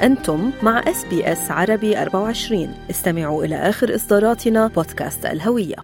أنتم مع SBS عربي 24. استمعوا إلى آخر إصداراتنا بودكاست الهوية.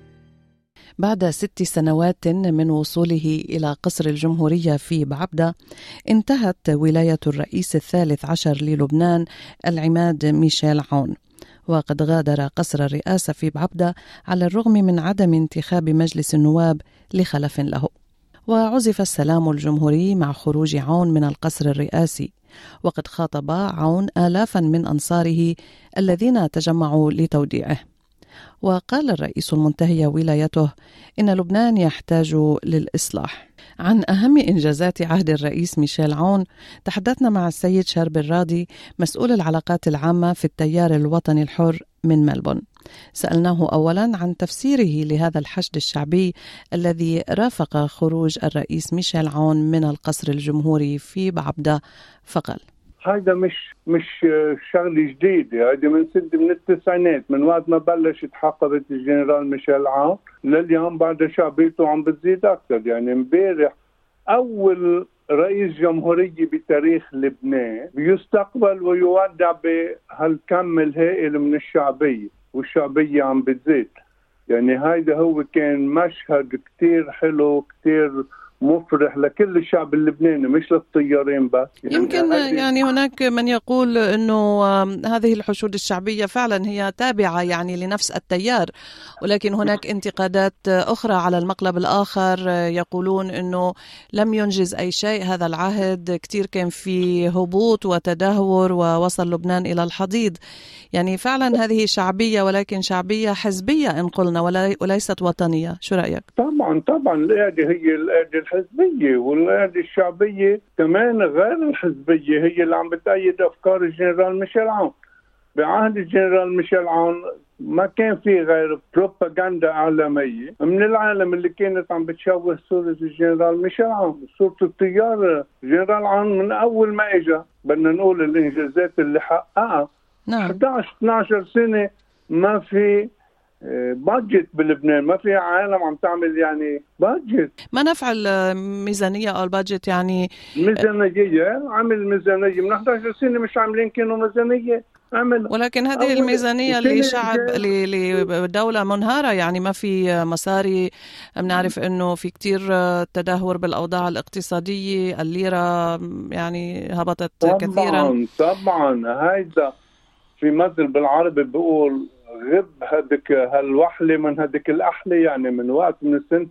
بعد 6 سنوات من وصوله إلى قصر الجمهورية في بعبدة، انتهت ولاية الرئيس الثالث عشر للبنان العماد ميشيل عون، وقد غادر قصر الرئاسة في بعبدة على الرغم من عدم انتخاب مجلس النواب لخلف له. وعزف السلام الجمهوري مع خروج عون من القصر الرئاسي، وقد خاطب عون آلافا من أنصاره الذين تجمعوا لتوديعه. وقال الرئيس المنتهي ولايته إن لبنان يحتاج للإصلاح. عن أهم إنجازات عهد الرئيس ميشيل عون تحدثنا مع السيد شرب الراضي، مسؤول العلاقات العامة في التيار الوطني الحر من ملبون. سألناه أولا عن تفسيره لهذا الحشد الشعبي الذي رافق خروج الرئيس ميشيل عون من القصر الجمهوري في بعبدة، فقال: هذا مش شغله جديده، هذه من التسعينات، من وقت ما بلشت حقبه الجنرال ميشيل عون لليوم بعد شعبيته عم بتزيد اكثر. يعني امبارح اول رئيس جمهوريه بتاريخ لبنان بيستقبل ويودع بهالكم الهائل من الشعبيه، والشعبيه عم بتزيد. يعني هيدا هو كان مشهد كتير حلو، كتير مفرح لكل الشعب اللبناني، مش للطيارين بس. يمكن يعني هناك من يقول أنه هذه الحشود الشعبية فعلا هي تابعة يعني لنفس التيار، ولكن هناك انتقادات أخرى على المقلب الآخر، يقولون أنه لم ينجز أي شيء هذا العهد، كتير كان في هبوط وتدهور ووصل لبنان إلى الحضيض. يعني فعلا هذه شعبية، ولكن شعبية حزبية إن قلنا وليست وطنية. شو رأيك؟ طبعا القيادة هي القيادة الحزبية، والقيادة الشعبية كمان غير الحزبية هي اللي عم بتأيد أفكار الجنرال ميشيل عون. بعهد الجنرال ميشيل عون ما كان في غير بروباغندا إعلامية من العالم اللي كانت عم بتشوه صورة الجنرال ميشيل عون، صورة التيار الجنرال عون من أول ما إجا. بدنا نقول الإنجازات اللي حققها. نعم. 11-12 سنة ما في بادجت بلبنان، ما في عالم عم تعمل يعني بادجت. ما نفعل ميزانية أو البادجت يعني ميزانية، عمل ميزانية من 11 سنة مش عاملين كانوا ميزانية عمل. ولكن هذه الميزانية لدولة منهارة، يعني ما في مصاري. بنعرف أنه في كتير تدهور بالأوضاع الاقتصادية، الليرة يعني هبطت كثيرا. طبعا هيدا في مثل بالعربي بيقول غب هدك هالوحلة من هدك الأحلة. يعني من وقت من سنة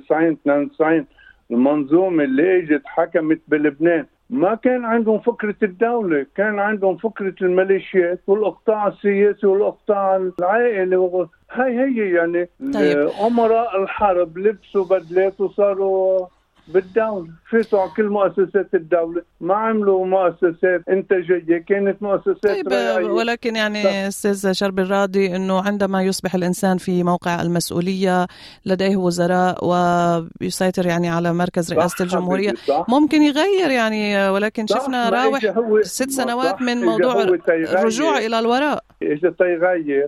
90-92 المنظومة اللي اجت حكمت بلبنان ما كان عندهم فكرة الدولة، كان عندهم فكرة الميليشيات والإقطاع السياسي والإقطاع العائلي. هي يعني طيب. أمراء الحرب لبسوا بدلات وصاروا بالدولة، فاتوا على كل مؤسسات الدولة، ما عملوا مؤسسات إنتاجية، كانت مؤسسات طيب رأيية. ولكن يعني أستاذ شرب الراضي أنه عندما يصبح الإنسان في موقع المسؤولية لديه وزراء ويسيطر يعني على مركز رئاسة الجمهورية ممكن يغير يعني، ولكن شفنا راوح 6 سنوات من موضوع الرجوع إلى الوراء. إذا تغير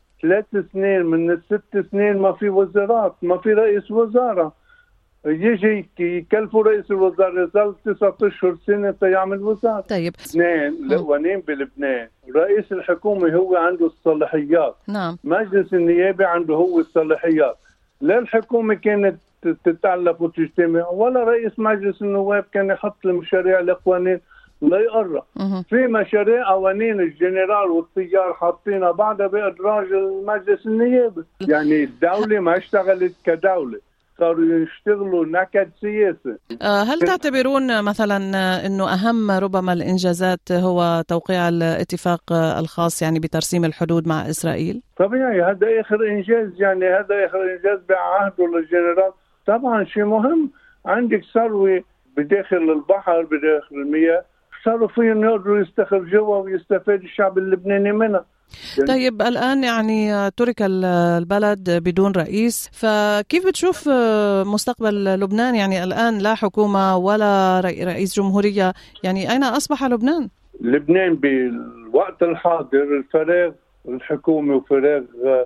3 سنين من ال6 سنين ما في وزارات، ما في رئيس وزارة، يجي يكلفوا رئيس الوزراء يظل 9 أشهر سنة يعمل وزارة. طيب. اثنين لقوانين بلبنان، رئيس الحكومة هو عنده الصلاحيات. نعم. مجلس النيابة عنده هو الصلاحيات. لا الحكومة كانت تتألف وتجتمع، ولا رئيس مجلس النواب كان يحط المشاريع القوانين لا يقرر. في مشاريع قوانين الجنرال والطيار حاطينها بعدها بإدراج المجلس النيابي. يعني الدولة ما اشتغلت كدولة، صاروا يشتغلوا نكد سياسي. هل تعتبرون مثلا أنه أهم ربما الإنجازات هو توقيع الاتفاق الخاص يعني بترسيم الحدود مع إسرائيل؟ طبيعي هذا آخر إنجاز، يعني هذا آخر إنجاز بعهده للجنرال. طبعا شيء مهم، عندك ثروة بداخل البحر بداخل المياه، صاروا فيهم يقدروا يستخرجوها ويستفاد الشعب اللبناني منها. طيب الآن يعني ترك البلد بدون رئيس، فكيف بتشوف مستقبل لبنان؟ يعني الآن لا حكومة ولا رئيس جمهورية، يعني أين أصبح لبنان؟ لبنان بالوقت الحاضر الفراغ الحكومي وفراغ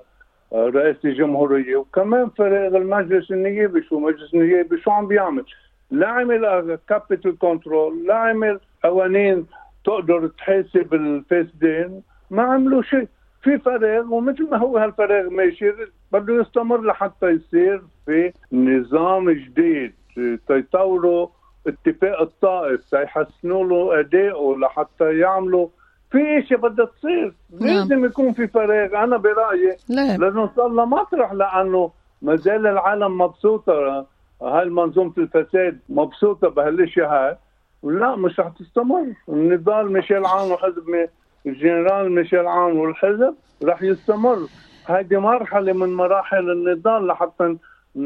رئيس الجمهورية وكمان فراغ المجلس النيابي. شو مجلس النيابي شو عم بيعمل؟ لا عمل كابيتال كنترول، لا عمل قوانين تقدر تحاسب الفاسدين. ما عملوا شيء، في فراغ، ومثل ما هو هالفراغ ماشي بده يستمر لحتى يصير في نظام جديد تيطوروا اتفاق الطائف تيحسنوا له أداءه لحتى يعملوا في اشي بدها تصير. لازم يكون في فراغ. انا برأيي لازم نوصل لمطرح، لانه ما زال العالم مبسوطة، هاي منظومة الفساد مبسوطة بهالاشياء هاي، ولا مش رح تستمر. النضال ميشيل عون وحزب الجنرال ميشيل عون والحزب رح يستمر. هذه مرحلة من مراحل النضال لحتى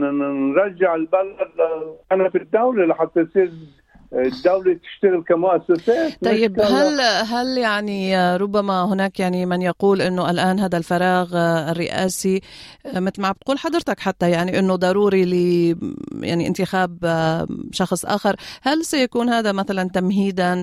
نرجع البلد أنا في الدولة، لحتى يصير الدولة تشتغل كمؤسسات. طيب هل يعني ربما هناك يعني من يقول انه الان هذا الفراغ الرئاسي مثل ما بتقول حضرتك حتى يعني انه ضروري يعني انتخاب شخص اخر، هل سيكون هذا مثلا تمهيدا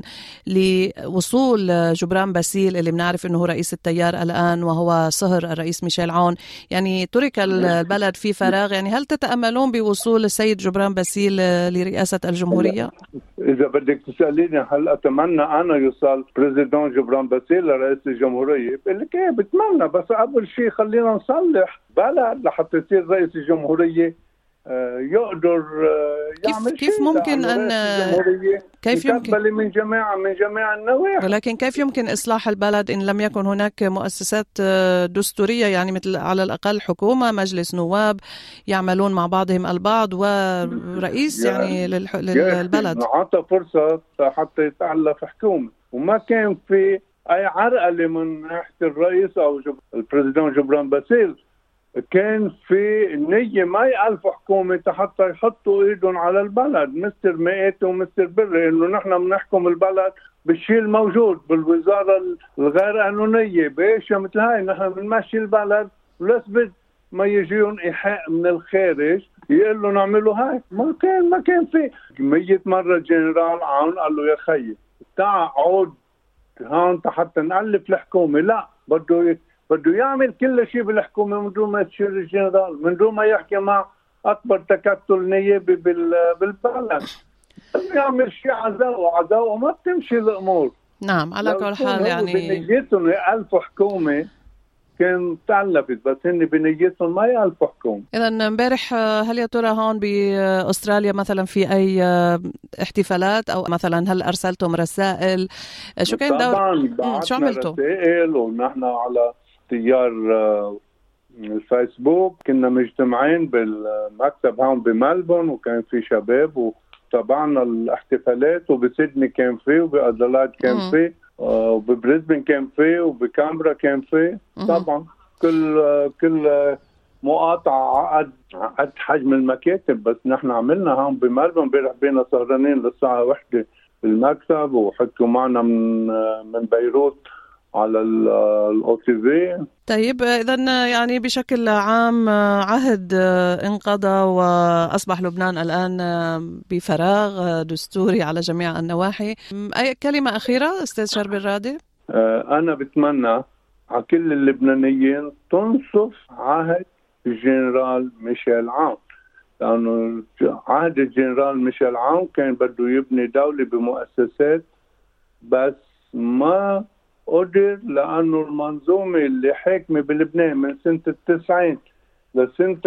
لوصول جبران باسيل اللي بنعرف انه هو رئيس التيار الان وهو صهر الرئيس ميشيل عون؟ يعني ترك البلد في فراغ، يعني هل تتأملون بوصول السيد جبران باسيل لرئاسة الجمهورية؟ إذا بدك تسأليني هل أتمنى أنا يوصل بريزيدون جبران باسيل لرئيس الجمهورية؟ بقول لك إيه بتمنى، بس أول شيء خلينا نصلح بلد لحتى يصير رئيس الجمهورية يقدر يعمل كيف ممكن أن كيف يمكن من جميع النواحي. ولكن كيف يمكن إصلاح البلد إن لم يكن هناك مؤسسات دستورية، يعني مثل على الأقل حكومة، مجلس نواب يعملون مع بعضهم البعض، ورئيس يعني للبلد. نعطى فرصة حتى يتألف حكومة، وما كان في أي عرقلة من ناحية الرئيس أو البريزيدون جبران باسيل. كان في نية ما يألفوا حكومة حتى يحطوا ايدهم على البلد، مستر مئات ومستر بري، انه نحن بنحكم البلد بالشيء الموجود بالوزارة الغير قانونية باشياء مثل هاي، نحن بنمشي البلد ولسبت ما يجيون إيحاء من الخارج يقولوا نعملوا هاي. ما كان في 100 مرة جنرال عون قال له يا خيي تعال عود هون حتى نألف الحكومة. لا، بده يعمل كل شيء بالحكومة من دون ما يصير الجنرال، من دون ما يحكي مع أكبر تكتل نيابي بالبلد. بده يعمل شيء عزاء وما بتمشي الأمور. نعم، على كل حال يعني بنيتهم يألفوا حكومة كان تألفت، بس هن بنيتهم ما يألفوا حكومة. إذن امبارح هل يا ترى هون بأستراليا مثلا في أي احتفالات أو مثلا هل أرسلتم رسائل؟ شو كان دور؟ طبعا شو عملتوا؟ رسائل، ونحن على تيار الفيسبوك كنا مجتمعين بالمكتب هون بملبون، وكان في شباب وتابعنا الاحتفالات، وبسيدني كان فيه، وبأدلايد كان فيه، وببريسبن كان فيه، وبكامبرا كان فيه. طبعا كل مقاطعة عقد حجم المكاتب، بس نحن عملنا هون بملبون. امبارح بينا سهرانين للساعة 1 بالمكتب، وحكوا معنا من بيروت على الأوتيفي. طيب إذن يعني بشكل عام عهد انقضى وأصبح لبنان الآن بفراغ دستوري على جميع النواحي. أي كلمة أخيرة أستاذ شرب الرادي؟ أنا بتمنى على كل اللبنانيين تنصف عهد الجنرال ميشيل عون، لأنه عهد الجنرال ميشيل عون كان بده يبني دولة بمؤسسات، بس ما قدر، لأنه المنظومة اللي حاكمة بلبنان من سنة 90 لسنة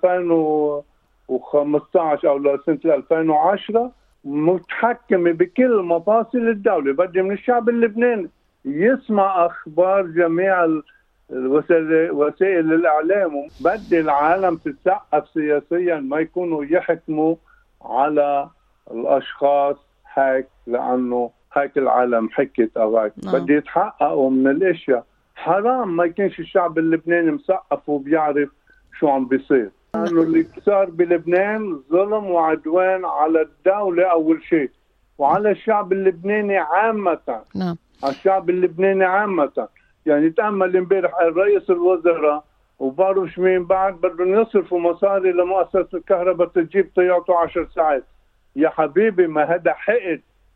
2015 أو لسنة 2010 متحكمة بكل مفاصل الدولة. بدي من الشعب اللبناني يسمع أخبار جميع وسائل الإعلام، بدي العالم تتثقف سياسيا، ما يكونوا يحكموا على الأشخاص هيك لأنه هيك العالم حكت أو هيك. بدي يتحققوا من الاشياء. حرام ما يكونش الشعب اللبناني مثقف وبيعرف شو عم بيصير، لأنه اللي صار بلبنان ظلم وعدوان على الدولة أول شيء، وعلى الشعب اللبناني عامة. نعم، على الشعب اللبناني عامة. يعني تأمل امبارح رئيس الوزراء وبعرفش مين بعد بدهم يصرفوا مصاري لمؤسسة الكهرباء تجيب طيارته 10 ساعات. يا حبيبي، ما هذا حقد.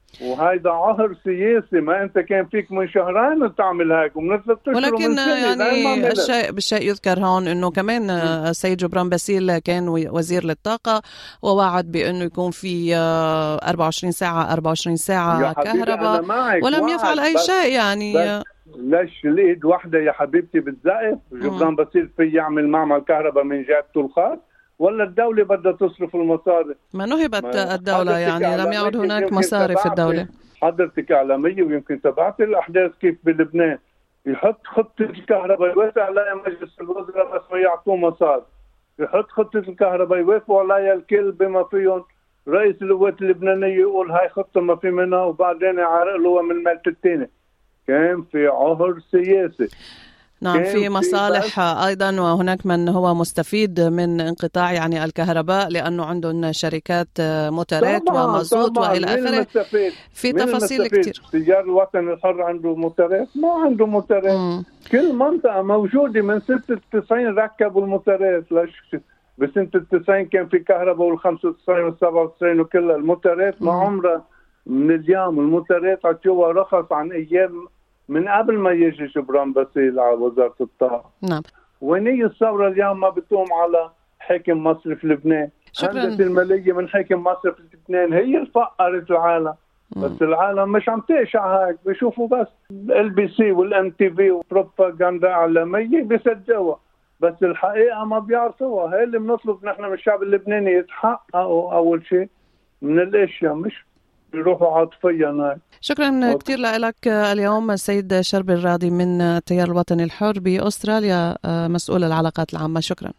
وهيدا عهر سياسي. ما انت كان فيك من شهرين تعمل هيك ومن 3 أشهر ولكن يعني بالشيء يذكر هون انه كمان السيد جبران باسيل كان وزير للطاقة ووعد بانه يكون في 24 ساعة كهرباء ولم يفعل اي شيء يعني. ليش اليد واحدة يا حبيبتي بتزقف؟ جبران باسيل في يعمل معمل كهرباء من جهته الخاص ولا الدولة بدها تصرف المصاري؟ ما نهبت الدولة يعني لم يعد هناك مصاري في الدولة. حضرتك إعلامية ويمكن تبعت الأحداث كيف بلبنان يحط خطة الكهرباء يوافق عليها مجلس الوزراء بس ما يعطوه مصاري، يحط خطة الكهرباء يوافقوا عليها الكل بما فيهم رئيس القوات اللبنانية يقول هاي خطة ما في منها وبعدين يعرق له من مالت التاني. كان في عهر سياسي. نعم في مصالح أيضا وهناك من هو مستفيد من انقطاع يعني الكهرباء لأنه عندهم شركات موتورات ومازوت وإلى آخره. في تفاصيل كتير. تيار الوطن الحر عنده موتورات؟ ما عنده موتورات. كل منطقة موجودة من سنة 90 ركبوا الموتورات. ليش بسنة 90 كان في كهرباء وال95 وال97 وكلها الموتورات ما عمرها من اليوم. الموتورات عطيوها رخص عن أيام من قبل ما يجي جبران باسيل على وزارة الطاقة. نعم. وين هي الثورة اليوم ما بتقوم على حاكم مصرف لبنان؟ هندسة المالية من حاكم مصرف لبنان هي اللي فقرت العالم. بس العالم مش عم تقشع هيك، بيشوفوا بس LBC والMTV وبروباغندا إعلامية بيصدقوها، بس الحقيقة ما بيعرفوها. هي اللي بنطلب نحن من الشعب اللبناني يتحققوا أول شيء من الأشياء مش يروحوا عاطفيا. شكرا كثير لك اليوم السيد شربي الراضي من التيار الوطني الحر بأستراليا مسؤول العلاقات العامة. شكرا.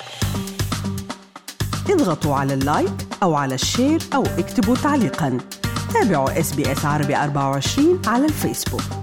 اضغطوا على اللايك أو على الشير أو اكتبوا تعليقا. تابعوا SBS عربي 24 على الفيسبوك.